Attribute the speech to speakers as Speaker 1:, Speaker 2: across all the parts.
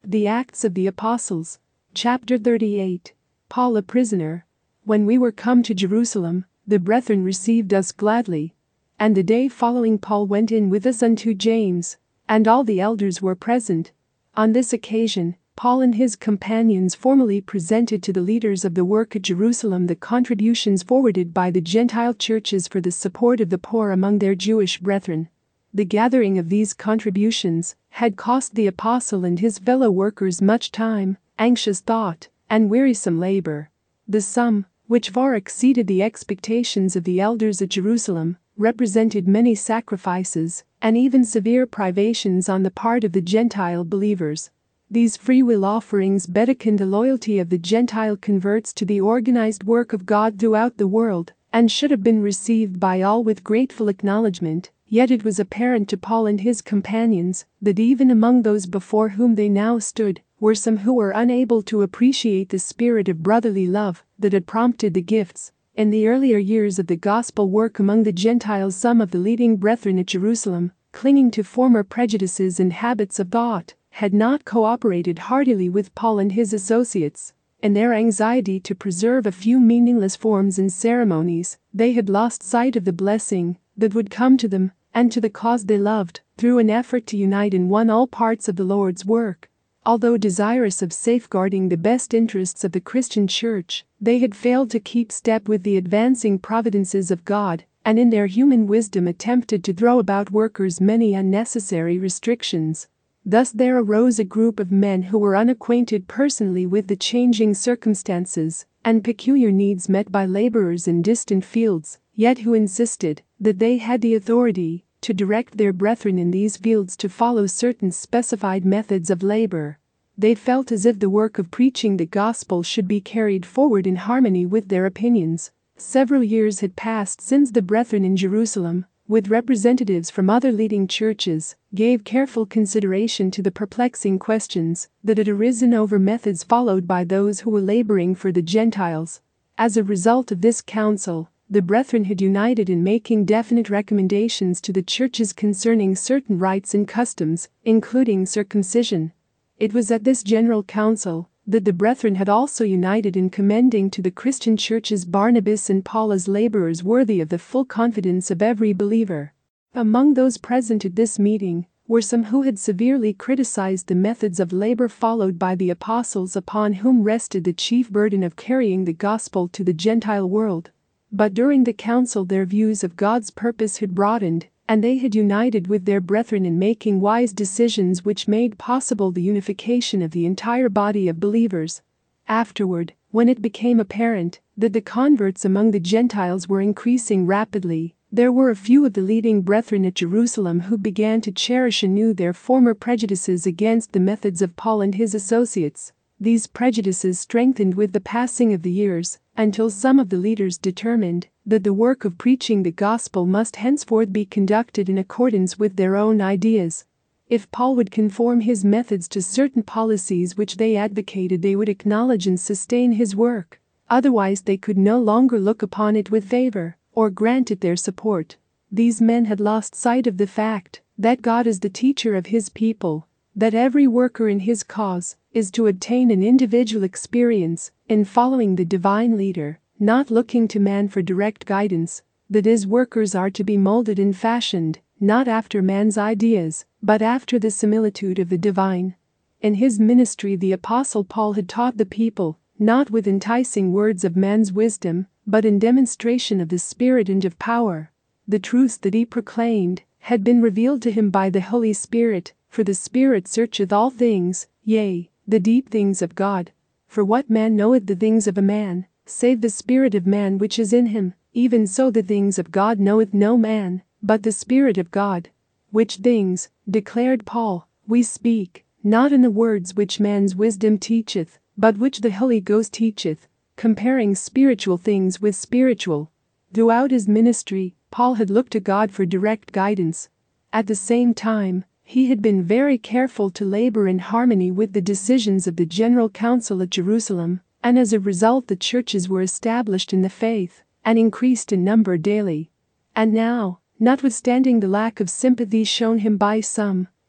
Speaker 1: The Acts of the Apostles. Chapter 38. Paul a prisoner. When we were come to Jerusalem, the brethren received us gladly. And the day following Paul went in with us unto James, and all the elders were present. On this occasion, Paul and his companions formally presented to the leaders of the work at Jerusalem the contributions forwarded by the Gentile churches for the support of the poor among their Jewish brethren. The gathering of these contributions had cost the apostle and his fellow workers much time, anxious thought, and wearisome labor. The sum, which far exceeded the expectations of the elders at Jerusalem, represented many sacrifices and even severe privations on the part of the Gentile believers. These freewill offerings betokened the loyalty of the Gentile converts to the organized work of God throughout the world, and should have been received by all with grateful acknowledgement. Yet it was apparent to Paul and his companions that even among those before whom they now stood were some who were unable to appreciate the spirit of brotherly love that had prompted the gifts. In the earlier years of the gospel work among the Gentiles, some of the leading brethren at Jerusalem, clinging to former prejudices and habits of thought, had not cooperated heartily with Paul and his associates. In their anxiety to preserve a few meaningless forms and ceremonies, they had lost sight of the blessing that would come to them and to the cause they loved through an effort to unite in one all parts of the Lord's work. Although desirous of safeguarding the best interests of the Christian church, they had failed to keep step with the advancing providences of God, and in their human wisdom attempted to throw about workers many unnecessary restrictions. Thus there arose a group of men who were unacquainted personally with the changing circumstances and peculiar needs met by laborers in distant fields, yet who insisted that they had the authority to direct their brethren in these fields to follow certain specified methods of labor. They felt as if the work of preaching the gospel should be carried forward in harmony with their opinions. Several years had passed since the brethren in Jerusalem, with representatives from other leading churches, gave careful consideration to the perplexing questions that had arisen over methods followed by those who were laboring for the Gentiles. As a result of this council, the brethren had united in making definite recommendations to the churches concerning certain rites and customs, including circumcision. It was at this general council that the brethren had also united in commending to the Christian churches Barnabas and Paul as laborers worthy of the full confidence of every believer. Among those present at this meeting were some who had severely criticized the methods of labor followed by the apostles, upon whom rested the chief burden of carrying the gospel to the Gentile world. But during the council their views of God's purpose had broadened, and they had united with their brethren in making wise decisions which made possible the unification of the entire body of believers. Afterward, when it became apparent that the converts among the Gentiles were increasing rapidly, there were a few of the leading brethren at Jerusalem who began to cherish anew their former prejudices against the methods of Paul and his associates. These prejudices strengthened with the passing of the years, until some of the leaders determined that the work of preaching the gospel must henceforth be conducted in accordance with their own ideas. If Paul would conform his methods to certain policies which they advocated, they would acknowledge and sustain his work. Otherwise they could no longer look upon it with favor or grant it their support. These men had lost sight of the fact that God is the teacher of his people, that every worker in his cause is to obtain an individual experience in following the divine leader, not looking to man for direct guidance, that his workers are to be molded and fashioned, not after man's ideas, but after the similitude of the divine. In his ministry the apostle Paul had taught the people, not with enticing words of man's wisdom, but in demonstration of the Spirit and of power. The truths that he proclaimed had been revealed to him by the Holy Spirit, for the Spirit searcheth all things, yea, the deep things of God. For what man knoweth the things of a man, save the spirit of man which is in him? Even so the things of God knoweth no man, but the Spirit of God. Which things, declared Paul, we speak, not in the words which man's wisdom teacheth, but which the Holy Ghost teacheth, comparing spiritual things with spiritual. Throughout his ministry, Paul had looked to God for direct guidance. At the same time, he had been very careful to labor in harmony with the decisions of the General Council at Jerusalem, and as a result the churches were established in the faith and increased in number daily. And now, notwithstanding the lack of sympathy shown him by some,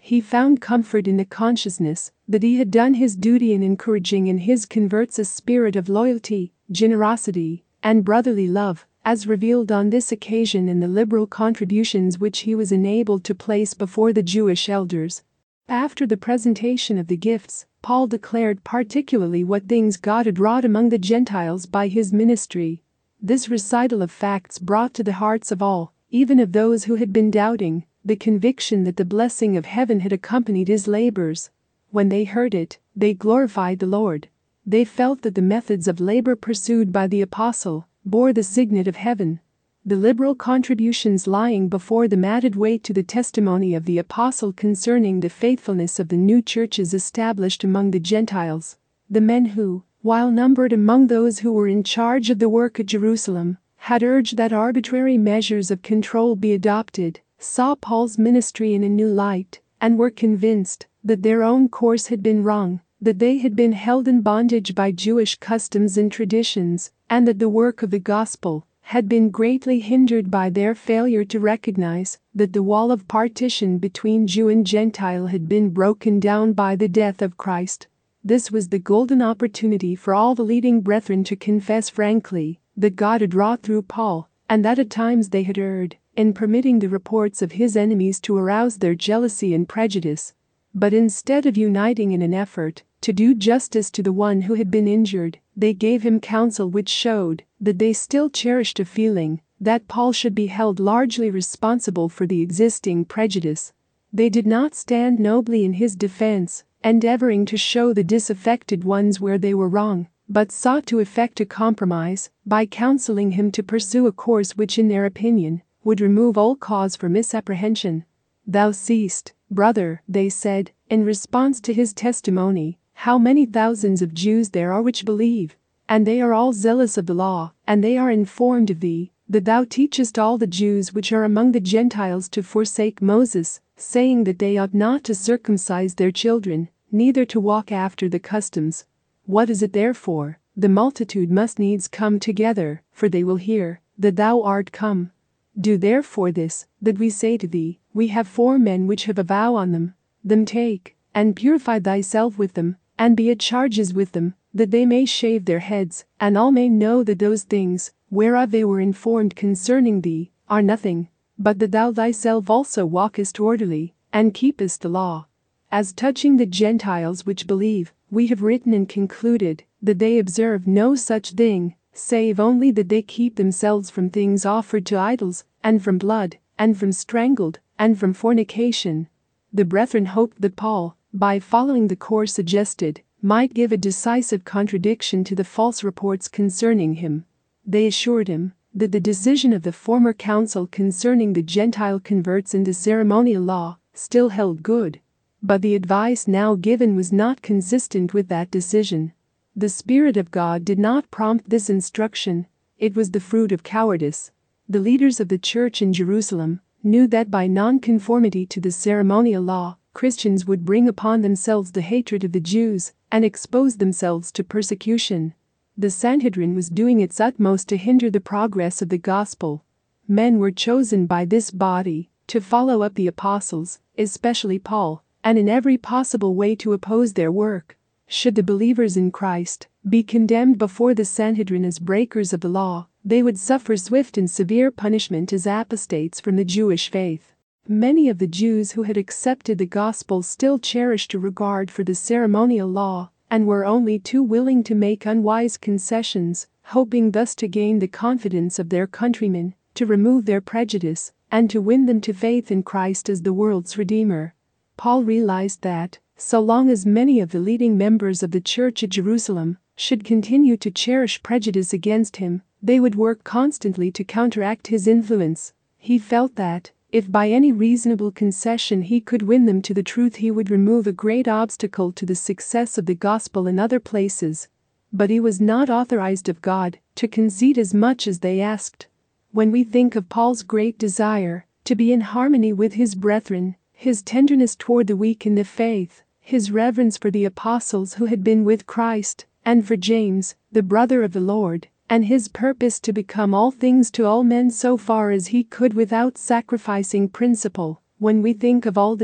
Speaker 1: He found comfort in the consciousness that he had done his duty in encouraging in his converts a spirit of loyalty, generosity, and brotherly love, as revealed on this occasion in the liberal contributions which he was enabled to place before the Jewish elders. After the presentation of the gifts, Paul declared particularly what things God had wrought among the Gentiles by his ministry. This recital of facts brought to the hearts of all, even of those who had been doubting, the conviction that the blessing of heaven had accompanied his labors. When they heard it, they glorified the Lord. They felt that the methods of labor pursued by the apostle bore the signet of heaven. The liberal contributions lying before them added weight to the testimony of the apostle concerning the faithfulness of the new churches established among the Gentiles. The men who, while numbered among those who were in charge of the work at Jerusalem, had urged that arbitrary measures of control be adopted, saw Paul's ministry in a new light, and were convinced that their own course had been wrong, that they had been held in bondage by Jewish customs and traditions, and that the work of the gospel had been greatly hindered by their failure to recognize that the wall of partition between Jew and Gentile had been broken down by the death of Christ. This was the golden opportunity for all the leading brethren to confess frankly that God had wrought through Paul, and that at times they had erred in permitting the reports of his enemies to arouse their jealousy and prejudice. But instead of uniting in an effort to do justice to the one who had been injured, they gave him counsel which showed that they still cherished a feeling that Paul should be held largely responsible for the existing prejudice. They did not stand nobly in his defense, endeavoring to show the disaffected ones where they were wrong, but sought to effect a compromise by counseling him to pursue a course which in their opinion would remove all cause for misapprehension. "Thou seest, brother," they said, in response to his testimony, "how many thousands of Jews there are which believe, and they are all zealous of the law, and they are informed of thee, that thou teachest all the Jews which are among the Gentiles to forsake Moses, saying that they ought not to circumcise their children, neither to walk after the customs. What is it therefore? The multitude must needs come together, for they will hear that thou art come. Do therefore this, that we say to thee, we have 4 men which have a vow on them. Them take, and purify thyself with them, and be at charges with them, that they may shave their heads, and all may know that those things, whereof they were informed concerning thee, are nothing, but that thou thyself also walkest orderly, and keepest the law. As touching the Gentiles which believe, we have written and concluded that they observe no such thing, save only that they keep themselves from things offered to idols, and from blood, and from strangled, and from fornication." The brethren hoped that Paul, by following the course suggested, might give a decisive contradiction to the false reports concerning him. They assured him that the decision of the former council concerning the Gentile converts in the ceremonial law still held good, but the advice now given was not consistent with that decision. The Spirit of God did not prompt this instruction, it was the fruit of cowardice. The leaders of the church in Jerusalem knew that by non-conformity to the ceremonial law, Christians would bring upon themselves the hatred of the Jews and expose themselves to persecution. The Sanhedrin was doing its utmost to hinder the progress of the gospel. Men were chosen by this body to follow up the apostles, especially Paul, and in every possible way to oppose their work. Should the believers in Christ be condemned before the Sanhedrin as breakers of the law, they would suffer swift and severe punishment as apostates from the Jewish faith. Many of the Jews who had accepted the gospel still cherished a regard for the ceremonial law and were only too willing to make unwise concessions, hoping thus to gain the confidence of their countrymen, to remove their prejudice, and to win them to faith in Christ as the world's Redeemer. Paul realized that, so long as many of the leading members of the church at Jerusalem should continue to cherish prejudice against him, they would work constantly to counteract his influence. He felt that, if by any reasonable concession he could win them to the truth, he would remove a great obstacle to the success of the gospel in other places. But he was not authorized of God to concede as much as they asked. When we think of Paul's great desire to be in harmony with his brethren, his tenderness toward the weak in the faith, his reverence for the apostles who had been with Christ, and for James, the brother of the Lord, and his purpose to become all things to all men so far as he could without sacrificing principle, when we think of all this,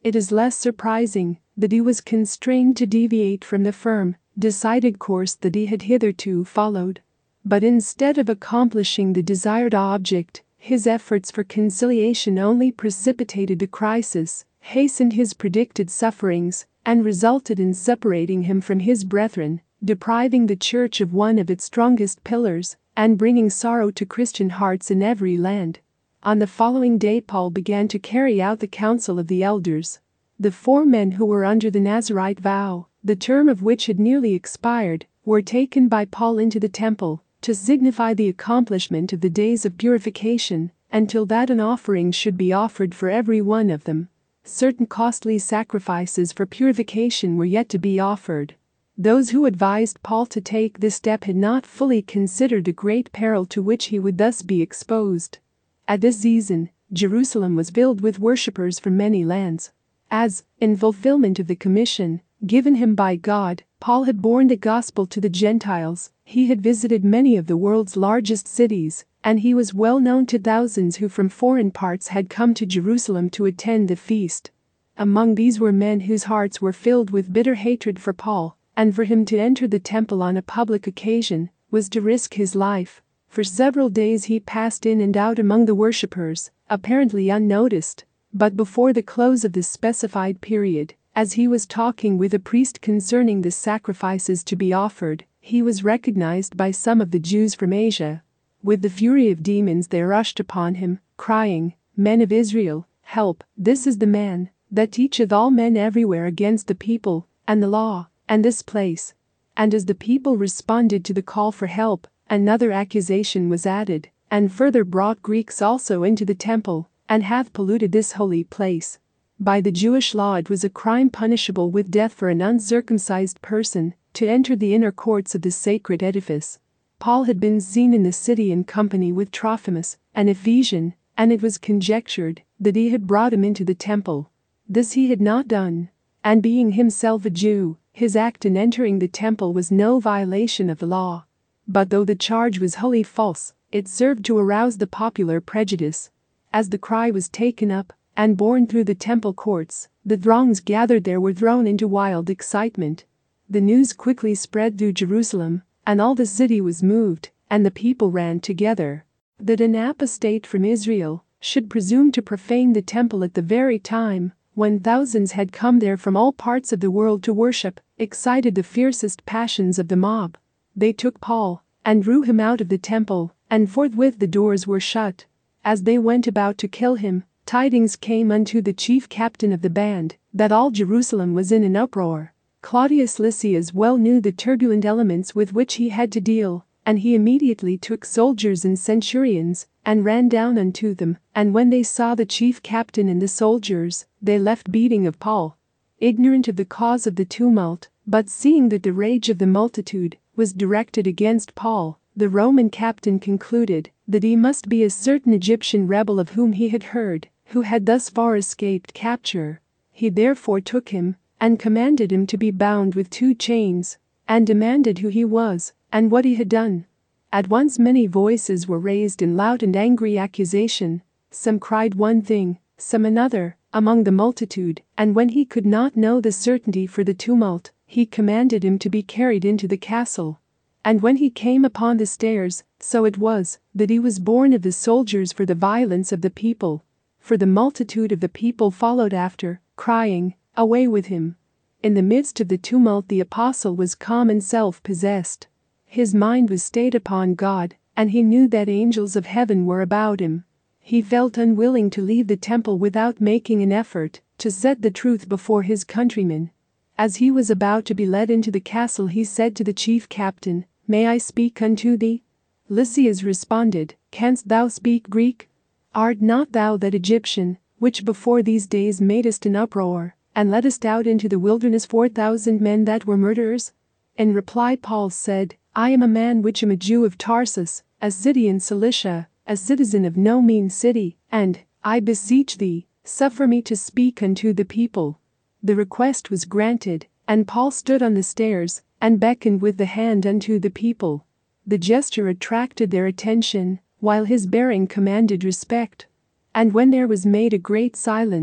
Speaker 1: It is less surprising that he was constrained to deviate from the firm, decided course that he had hitherto followed. But instead of accomplishing the desired object, his efforts for conciliation only precipitated a crisis, hastened his predicted sufferings, and resulted in separating him from his brethren, depriving the Church of one of its strongest pillars, and bringing sorrow to Christian hearts in every land. On the following day Paul began to carry out the counsel of the elders. The 4 men who were under the Nazirite vow, the term of which had nearly expired, were taken by Paul into the temple, to signify the accomplishment of the days of purification, until that an offering should be offered for every one of them. Certain costly sacrifices for purification were yet to be offered. Those who advised Paul to take this step had not fully considered the great peril to which he would thus be exposed. At this season, Jerusalem was filled with worshippers from many lands. As, in fulfillment of the commission given him by God, Paul had borne the gospel to the Gentiles, he had visited many of the world's largest cities, and he was well known to thousands who from foreign parts had come to Jerusalem to attend the feast. Among these were men whose hearts were filled with bitter hatred for Paul, and for him to enter the temple on a public occasion was to risk his life. For several days he passed in and out among the worshippers, apparently unnoticed, but before the close of the specified period, as he was talking with a priest concerning the sacrifices to be offered, he was recognized by some of the Jews from Asia. With the fury of demons they rushed upon him, crying, "Men of Israel, help, this is the man that teacheth all men everywhere against the people, and the law, and this place." And as the people responded to the call for help, another accusation was added, "and further brought Greeks also into the temple, and hath polluted this holy place." By the Jewish law it was a crime punishable with death for an uncircumcised person to enter the inner courts of the sacred edifice. Paul had been seen in the city in company with Trophimus, an Ephesian, and it was conjectured that he had brought him into the temple. This he had not done, and being himself a Jew, his act in entering the temple was no violation of the law. But though the charge was wholly false, it served to arouse the popular prejudice. As the cry was taken up and borne through the temple courts, the throngs gathered there were thrown into wild excitement. The news quickly spread through Jerusalem, and all the city was moved, and the people ran together. That an apostate from Israel should presume to profane the temple at the very time when thousands had come there from all parts of the world to worship excited the fiercest passions of the mob. They took Paul and drew him out of the temple, and forthwith the doors were shut. As they went about to kill him, tidings came unto the chief captain of the band that all Jerusalem was in an uproar. Claudius Lysias well knew the turbulent elements with which he had to deal, and he immediately took soldiers and centurions and ran down unto them, and when they saw the chief captain and the soldiers, they left beating of Paul. Ignorant of the cause of the tumult, but seeing that the rage of the multitude was directed against Paul, the Roman captain concluded that he must be a certain Egyptian rebel of whom he had heard, who had thus far escaped capture. He therefore took him and commanded him to be bound with 2 chains, and demanded who he was and what he had done. At once many voices were raised in loud and angry accusation. Some cried one thing, some another, among the multitude, and when he could not know the certainty for the tumult, he commanded him to be carried into the castle. And when he came upon the stairs, so it was that he was borne of the soldiers for the violence of the people. For the multitude of the people followed after, crying, "Away with him." In the midst of the tumult the apostle was calm and self-possessed. His mind was stayed upon God, and he knew that angels of heaven were about him. He felt unwilling to leave the temple without making an effort to set the truth before his countrymen. As he was about to be led into the castle he said to the chief captain, "May I speak unto thee?" Lysias responded, "Canst thou speak Greek? Art not thou that Egyptian, which before these days madest an uproar, and leddest out into the wilderness 4,000 men that were murderers?" In reply Paul said, "I am a man which am a Jew of Tarsus, a city in Cilicia, a citizen of no mean city, and, I beseech thee, suffer me to speak unto the people." The request was granted, and Paul stood on the stairs and beckoned with the hand unto the people. The gesture attracted their attention, while his bearing commanded respect. And when there was made a great silence,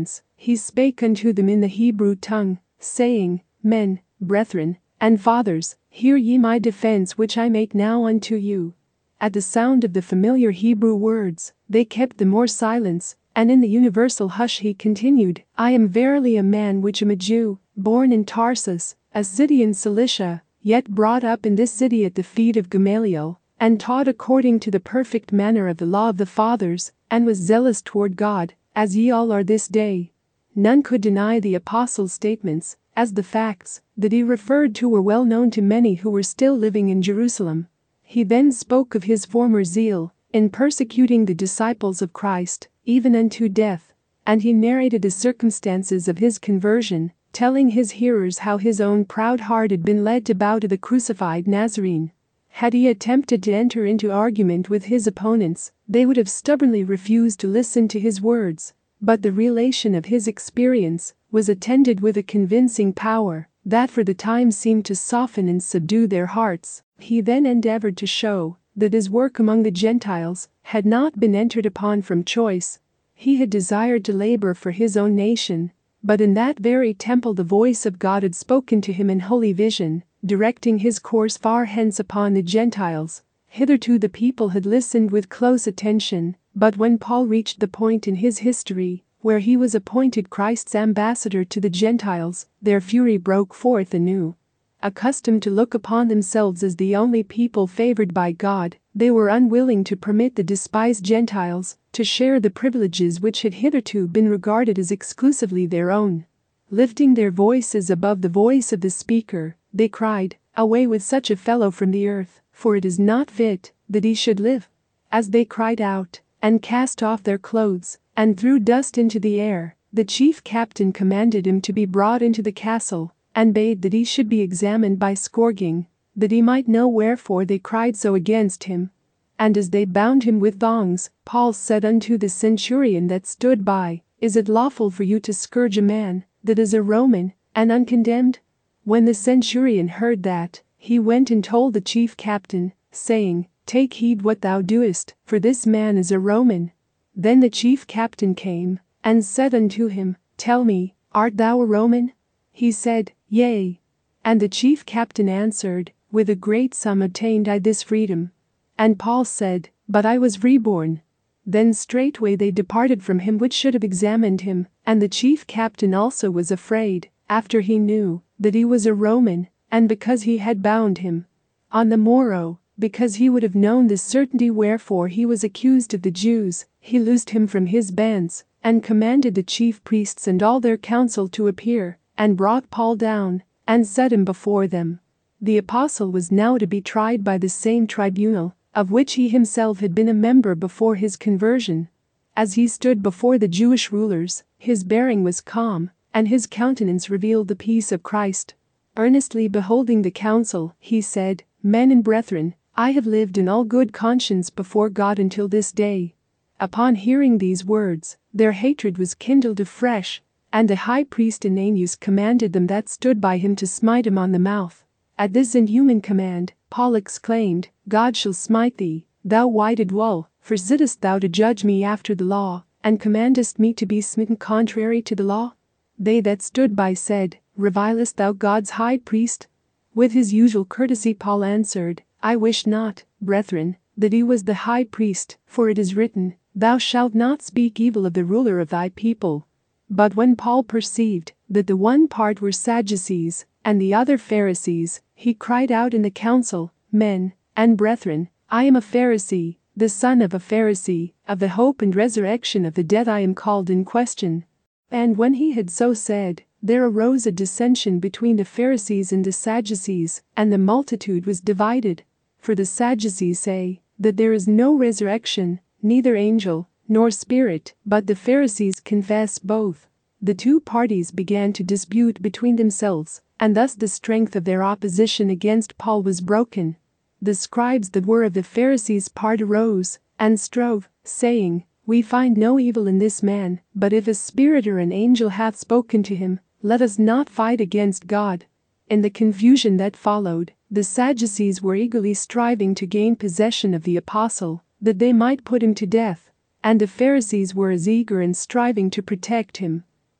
Speaker 1: he spake unto them in the Hebrew tongue, saying, Men, brethren, and fathers, hear ye my defense which I make now unto you. At the sound of the familiar Hebrew words, they kept the more silence, and in the universal hush he continued, I am verily a man which am a Jew, born in Tarsus, a city in Cilicia, yet brought up in this city at the feet of Gamaliel, and taught according to the perfect manner of the law of the fathers, and was zealous toward God, as ye all are this day. None could deny the apostle's statements, as the facts that he referred to were well known to many who were still living in Jerusalem. He then spoke of his former zeal in persecuting the disciples of Christ, even unto death, and he narrated the circumstances of his conversion, telling his hearers how his own proud heart had been led to bow to the crucified Nazarene. Had he attempted to enter into argument with his opponents, they would have stubbornly refused to listen to his words, but the relation of his experience was attended with a convincing power that for the time seemed to soften and subdue their hearts. He then endeavored to show that his work among the Gentiles had not been entered upon from choice. He had desired to labor for his own nation, but in that very temple the voice of God had spoken to him in holy vision, directing his course far hence upon the Gentiles. Hitherto the people had listened with close attention, but when Paul reached the point in his history where he was appointed Christ's ambassador to the Gentiles, their fury broke forth anew. Accustomed to look upon themselves as the only people favored by God, they were unwilling to permit the despised Gentiles to share the privileges which had hitherto been regarded as exclusively their own. Lifting their voices above the voice of the speaker, they cried, Away with such a fellow from the earth, for it is not fit that he should live. As they cried out, and cast off their clothes, and threw dust into the air, the chief captain commanded him to be brought into the castle, and bade that he should be examined by scourging, that he might know wherefore they cried so against him. And as they bound him with thongs, Paul said unto the centurion that stood by, Is it lawful for you to scourge a man that is a Roman, and uncondemned? When the centurion heard that, he went and told the chief captain, saying, Take heed what thou doest, for this man is a Roman. Then the chief captain came, and said unto him, Tell me, art thou a Roman? He said, Yea. And the chief captain answered, With a great sum obtained I this freedom. And Paul said, But I was reborn. Then straightway they departed from him which should have examined him, and the chief captain also was afraid, after he knew that he was a Roman, and because he had bound him. On the morrow, because he would have known the certainty wherefore he was accused of the Jews, he loosed him from his bands, and commanded the chief priests and all their council to appear, and brought Paul down, and set him before them. The apostle was now to be tried by the same tribunal, of which he himself had been a member before his conversion. As he stood before the Jewish rulers, his bearing was calm, and his countenance revealed the peace of Christ. Earnestly beholding the council, he said, Men and brethren, I have lived in all good conscience before God until this day. Upon hearing these words, their hatred was kindled afresh, and the high priest Ananias commanded them that stood by him to smite him on the mouth. At this inhuman command, Paul exclaimed, God shall smite thee, thou whited wall, for sittest thou to judge me after the law, and commandest me to be smitten contrary to the law? They that stood by said, Revilest thou God's high priest? With his usual courtesy Paul answered, I wish not, brethren, that he was the high priest, for it is written, Thou shalt not speak evil of the ruler of thy people. But when Paul perceived that the one part were Sadducees, and the other Pharisees, he cried out in the council, Men and brethren, I am a Pharisee, the son of a Pharisee, of the hope and resurrection of the dead I am called in question. And when he had so said, there arose a dissension between the Pharisees and the Sadducees, and the multitude was divided. For the Sadducees say that there is no resurrection, neither angel nor spirit, but the Pharisees confess both. The two parties began to dispute between themselves, and thus the strength of their opposition against Paul was broken. The scribes that were of the Pharisees' part arose, and strove, saying, We find no evil in this man, but if a spirit or an angel hath spoken to him, let us not fight against God. In the confusion that followed, the Sadducees were eagerly striving to gain possession of the apostle, that they might put him to death, and the Pharisees were as eager in striving to protect him.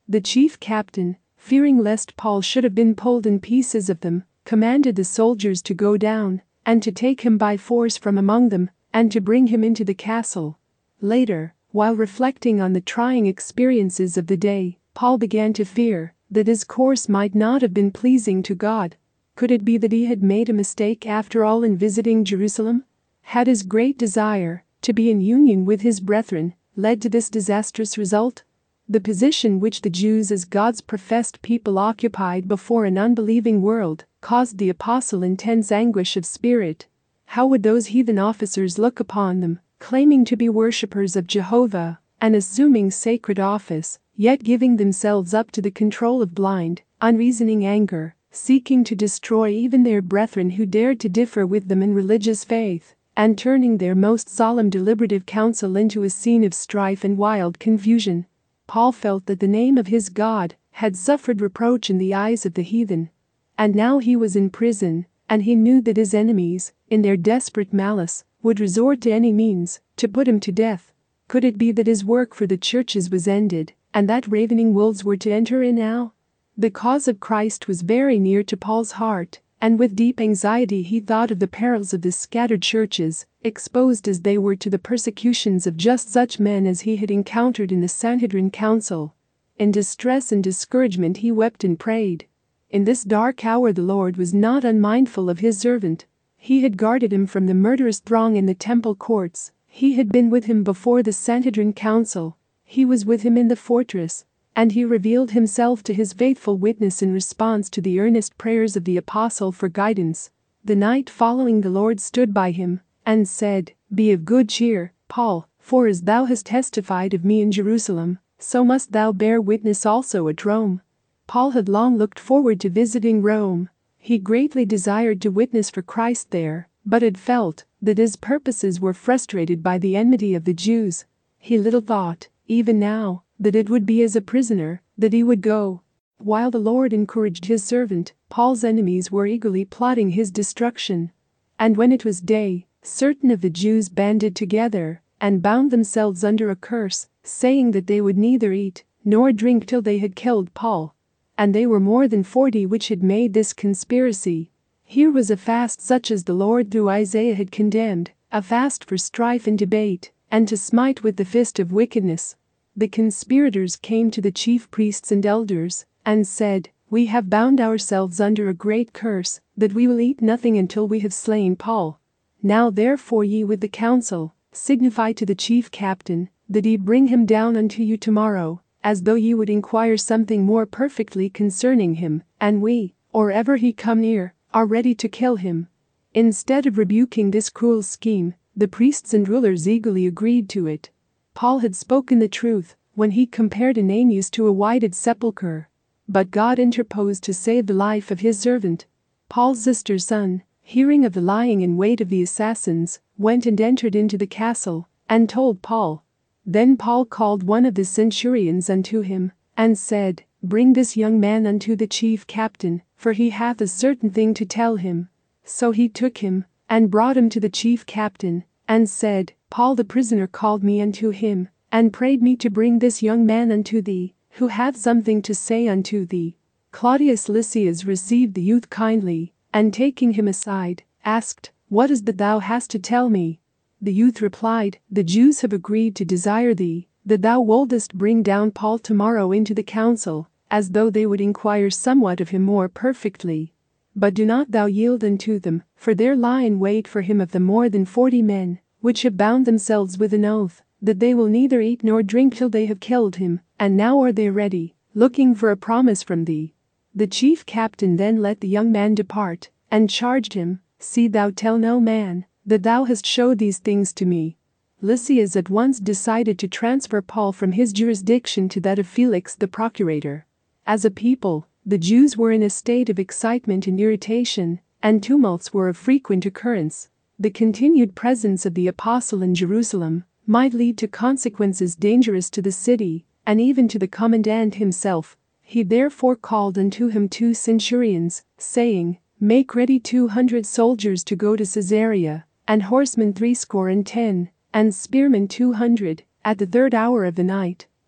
Speaker 1: The chief captain, fearing lest Paul should have been pulled in pieces of them, commanded the soldiers to go down and to take him by force from among them and to bring him into the castle. Later, while reflecting on the trying experiences of the day, Paul began to fear that his course might not have been pleasing to God. Could it be that he had made a mistake after all in visiting Jerusalem? Had his great desire to be in union with his brethren led to this disastrous result? The position which the Jews as God's professed people occupied before an unbelieving world caused the apostle intense anguish of spirit. How would those heathen officers look upon them, claiming to be worshippers of Jehovah and assuming sacred office, yet giving themselves up to the control of blind, unreasoning anger, seeking to destroy even their brethren who dared to differ with them in religious faith, and turning their most solemn deliberative council into a scene of strife and wild confusion? Paul felt that the name of his God had suffered reproach in the eyes of the heathen. And now he was in prison, and he knew that his enemies, in their desperate malice, would resort to any means to put him to death. Could it be that his work for the churches was ended, and that ravening wolves were to enter in now? The cause of Christ was very near to Paul's heart, and with deep anxiety he thought of the perils of the scattered churches, exposed as they were to the persecutions of just such men as he had encountered in the Sanhedrin council. In distress and discouragement he wept and prayed. In this dark hour the Lord was not unmindful of his servant. He had guarded him from the murderous throng in the temple courts. He had been with him before the Sanhedrin council. He was with him in the fortress. And he revealed himself to his faithful witness in response to the earnest prayers of the apostle for guidance. The night following the Lord stood by him and said, "Be of good cheer, Paul, for as thou hast testified of me in Jerusalem, so must thou bear witness also at Rome." Paul had long looked forward to visiting Rome. He greatly desired to witness for Christ there, but had felt that his purposes were frustrated by the enmity of the Jews. He little thought, even now, that it would be as a prisoner that he would go. While the Lord encouraged his servant, Paul's enemies were eagerly plotting his destruction. And when it was day, certain of the Jews banded together and bound themselves under a curse, saying that they would neither eat nor drink till they had killed Paul. And they were more than 40 which had made this conspiracy. Here was a fast such as the Lord through Isaiah had condemned, a fast for strife and debate, and to smite with the fist of wickedness. The conspirators came to the chief priests and elders and said, "We have bound ourselves under a great curse, that we will eat nothing until we have slain Paul. Now therefore ye with the council, signify to the chief captain, that he bring him down unto you tomorrow, as though ye would inquire something more perfectly concerning him, and we, or ever he come near, are ready to kill him." Instead of rebuking this cruel scheme, the priests and rulers eagerly agreed to it. Paul had spoken the truth when he compared Ananias to a whited sepulchre. But God interposed to save the life of his servant. Paul's sister's son, hearing of the lying in wait of the assassins, went and entered into the castle and told Paul. Then Paul called one of the centurions unto him and said, "Bring this young man unto the chief captain, for he hath a certain thing to tell him." So he took him and brought him to the chief captain and said, "Paul the prisoner called me unto him and prayed me to bring this young man unto thee, who hath something to say unto thee." Claudius Lysias received the youth kindly, and taking him aside, asked, "What is that thou hast to tell me?" The youth replied, "The Jews have agreed to desire thee, that thou wouldest bring down Paul tomorrow into the council, as though they would inquire somewhat of him more perfectly. But do not thou yield unto them, for there lie in wait for him of them more than 40 men, which have bound themselves with an oath, that they will neither eat nor drink till they have killed him, and now are they ready, looking for a promise from thee." The chief captain then let the young man depart, and charged him, "See thou tell no man that thou hast showed these things to me." Lysias at once decided to transfer Paul from his jurisdiction to that of Felix the procurator. As a people, the Jews were in a state of excitement and irritation, and tumults were of frequent occurrence. The continued presence of the apostle in Jerusalem might lead to consequences dangerous to the city, and even to the commandant himself. He therefore called unto him 2 centurions, saying, "Make ready 200 soldiers to go to Caesarea, and horsemen 70, and spearmen 200, at the 3rd hour of the night."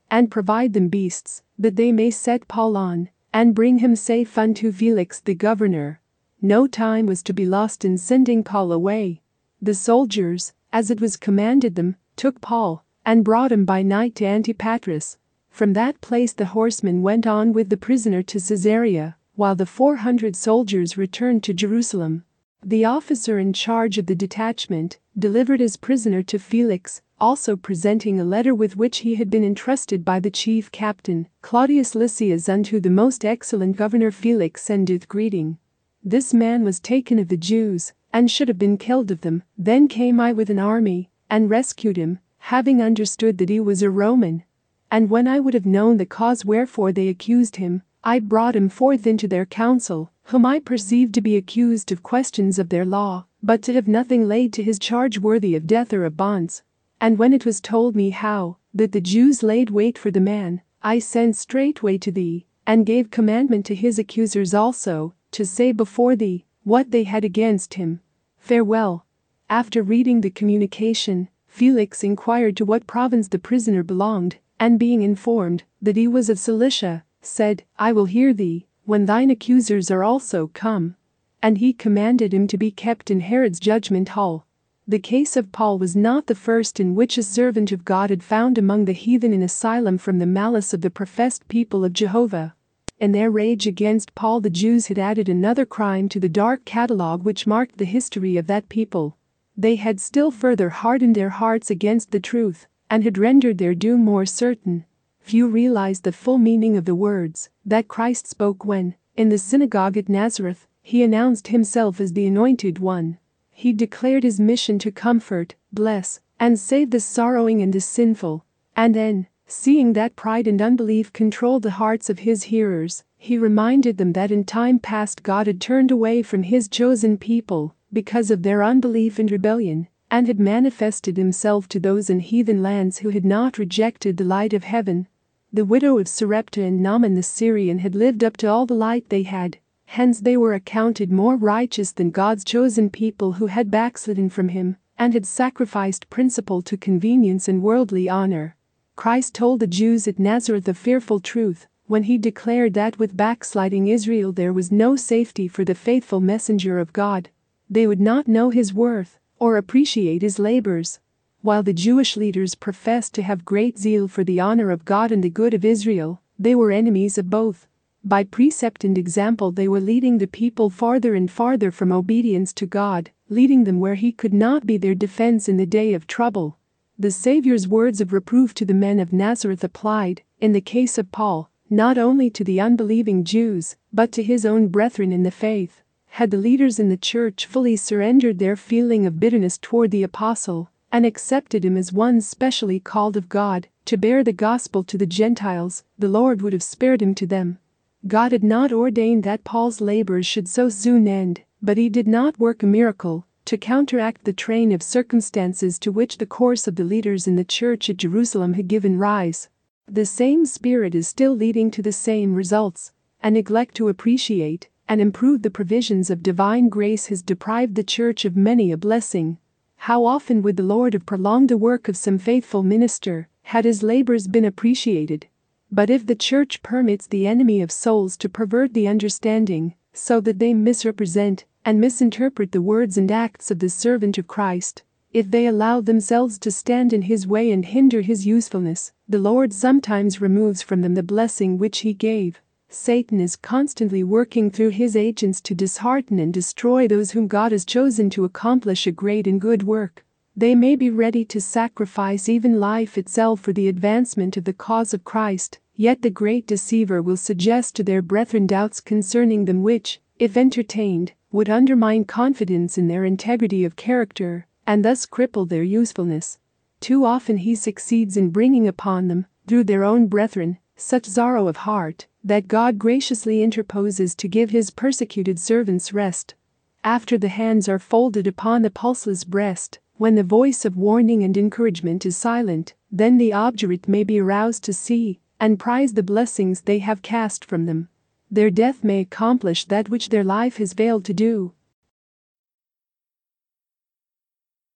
Speaker 1: and provide them beasts, that they may set Paul on, and bring him safe unto Felix the governor. No time was to be lost in sending Paul away. The soldiers, as it was commanded them, took Paul, and brought him by night to Antipatris. From that place the horsemen went on with the prisoner to Caesarea, while the 400 soldiers returned to Jerusalem. The officer in charge of the detachment delivered his prisoner to Felix, also presenting a letter with which he had been entrusted by the chief captain, Claudius Lysias, unto the most excellent governor Felix sendeth greeting. This man was taken of the Jews, and should have been killed of them. Then came I with an army, and rescued him, having understood that he was a Roman. And when I would have known the cause wherefore they accused him, I brought him forth into their council, whom I perceived to be accused of questions of their law, but to have nothing laid to his charge worthy of death or of bonds. And when it was told me how that the Jews laid wait for the man, I sent straightway to thee, and gave commandment to his accusers also, to say before thee what they had against him. Farewell. After reading the communication, Felix inquired to what province the prisoner belonged, and being informed that he was of Cilicia, said, I will hear thee, when thine accusers are also come. And he commanded him to be kept in Herod's judgment hall. The case of Paul was not the first in which a servant of God had found among the heathen an asylum from the malice of the professed people of Jehovah. In their rage against Paul, the Jews had added another crime to the dark catalogue which marked the history of that people. They had still further hardened their hearts against the truth, and had rendered their doom more certain. Few realized the full meaning of the words that Christ spoke when, in the synagogue at Nazareth, he announced himself as the Anointed One. He declared his mission to comfort, bless, and save the sorrowing and the sinful. And then, seeing that pride and unbelief controlled the hearts of his hearers, he reminded them that in time past God had turned away from his chosen people because of their unbelief and rebellion, and had manifested himself to those in heathen lands who had not rejected the light of heaven. The widow of Sarepta and Naaman the Syrian had lived up to all the light they had, hence they were accounted more righteous than God's chosen people who had backslidden from him, and had sacrificed principle to convenience and worldly honor. Christ told the Jews at Nazareth a fearful truth, when he declared that with backsliding Israel there was no safety for the faithful messenger of God. They would not know his worth, or appreciate his labors. While the Jewish leaders professed to have great zeal for the honor of God and the good of Israel, they were enemies of both. By precept and example they were leading the people farther and farther from obedience to God, leading them where he could not be their defense in the day of trouble. The Savior's words of reproof to the men of Nazareth applied, in the case of Paul, not only to the unbelieving Jews, but to his own brethren in the faith. Had the leaders in the church fully surrendered their feeling of bitterness toward the apostle, and accepted him as one specially called of God to bear the gospel to the Gentiles, the Lord would have spared him to them. God had not ordained that Paul's labors should so soon end, but he did not work a miracle to counteract the train of circumstances to which the course of the leaders in the church at Jerusalem had given rise. The same Spirit is still leading to the same results. A neglect to appreciate and improve the provisions of divine grace has deprived the church of many a blessing. How often would the Lord have prolonged the work of some faithful minister, had his labors been appreciated? But if the church permits the enemy of souls to pervert the understanding, so that they misrepresent and misinterpret the words and acts of the servant of Christ, if they allow themselves to stand in his way and hinder his usefulness, the Lord sometimes removes from them the blessing which he gave. Satan is constantly working through his agents to dishearten and destroy those whom God has chosen to accomplish a great and good work. They may be ready to sacrifice even life itself for the advancement of the cause of Christ, yet the great deceiver will suggest to their brethren doubts concerning them which, if entertained, would undermine confidence in their integrity of character, and thus cripple their usefulness. Too often he succeeds in bringing upon them, through their own brethren, such sorrow of heart, that God graciously interposes to give his persecuted servants rest. After the hands are folded upon the pulseless breast, when the voice of warning and encouragement is silent, then the obdurate may be aroused to see and prize the blessings they have cast from them. Their death may accomplish that which their life has failed to do,